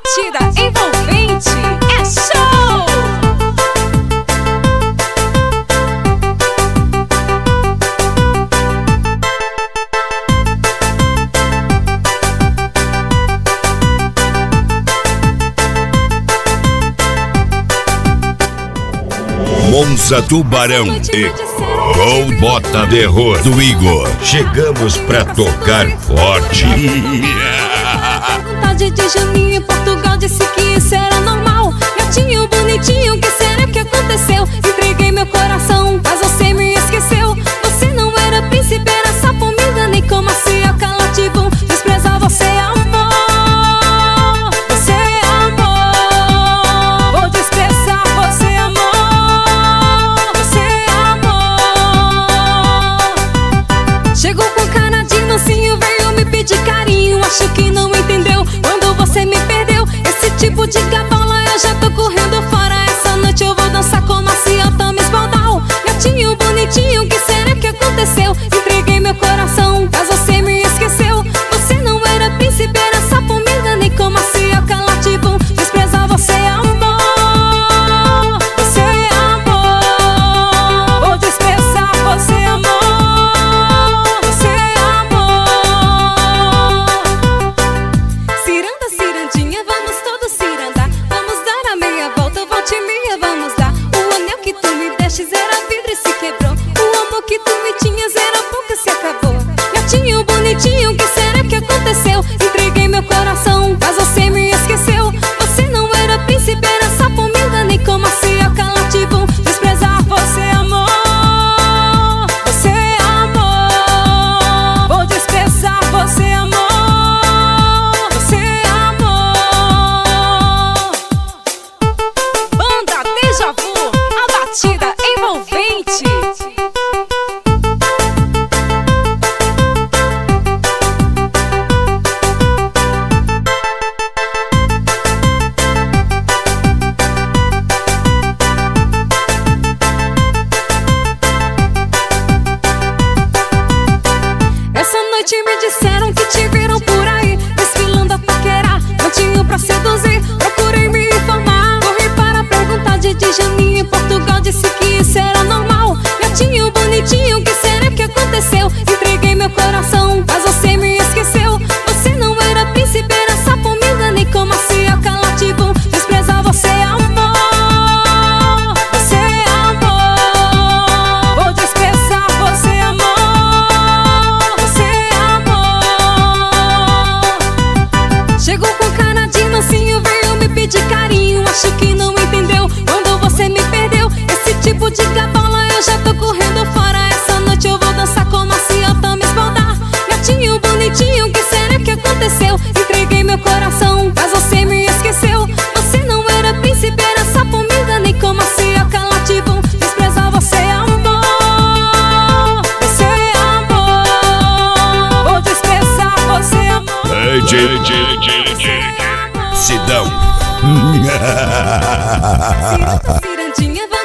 batida envolvente, é show! Monza Tubarão e Gol Bota Terror do Igor. Chegamos pra tocar forte. Vontade de Janinho em Portugal disse que isso era normal. Gatinho bonitinho, que será que aconteceu? Entreguei meu coração, mas você me esqueceu. Você não era príncipe, era sapo, me enganei com macioca, latibum. Desprezar você, amor. Você, amor. Vou desprezar você, amor. Você, amor. Chegou com cara de mansinho, veio me pedir carinho. Acho que não entendeu quando você me perdeu. Esse tipo de gabola eu já tô correndo fora. Essa noite eu vou dançar com maciota, me esbaldar. Gatinho bonitinho, que será que aconteceu? Entreguei meu coração, mas você me esqueceu. Você não era príncipe, era sapo, me enganei com macioca, latibum. Desprezar você, amor. Você, amor. Vou desprezar você, amor. Você, amor. Ciranda, cirandinha, vamos todos cirandar. Vamos dar a meia volta, volte meia, vamos dar. O anel que tu me destes era vidro e se quebrou. O amor que tu me tinhas era pouco, se acabou. Gatinho bonitinho, que será que aconteceu? Entreguei meu coração, mas você me esqueceu. Você não era príncipe, era sapo, me enganei com macioca, latibum. Desprezar você, amor. Você, amor. Vou desprezar você, amor. Você, amor. Banda Deja Vu, a batida envolvente. Essa noite me disseram que te viram por aí, desfilando a paquerar, cantinho pra seduzir. Procurei me informar, corri para perguntar de Janinho em Portugal, disse que isso era normal. Gatinho bonitinho, que será que aconteceu? Entreguei meu coração, mas você me esqueceu. Você não era príncipe, era sapo, me enganei com macioca, latibum. Desprezar você, amor. Você, amor. Vou desprezar você, amor. Você, amor. Chegou com cara de mansinho, veio me pedir carinho. Acho que não entendeu quando você me perdeu. Esse tipo de gabola eu já tô correndo fora. Essa noite eu vou dançar com maciota, me esbaldar. Gatinho bonitinho, que será que aconteceu? Entreguei meu coração, mas você me esqueceu. Você não era príncipe, era sapo, me enganei com macioca, latibum. Desprezar você, amor. Você, amor. Vou desprezar você, amor. Sidão. Cirandinha,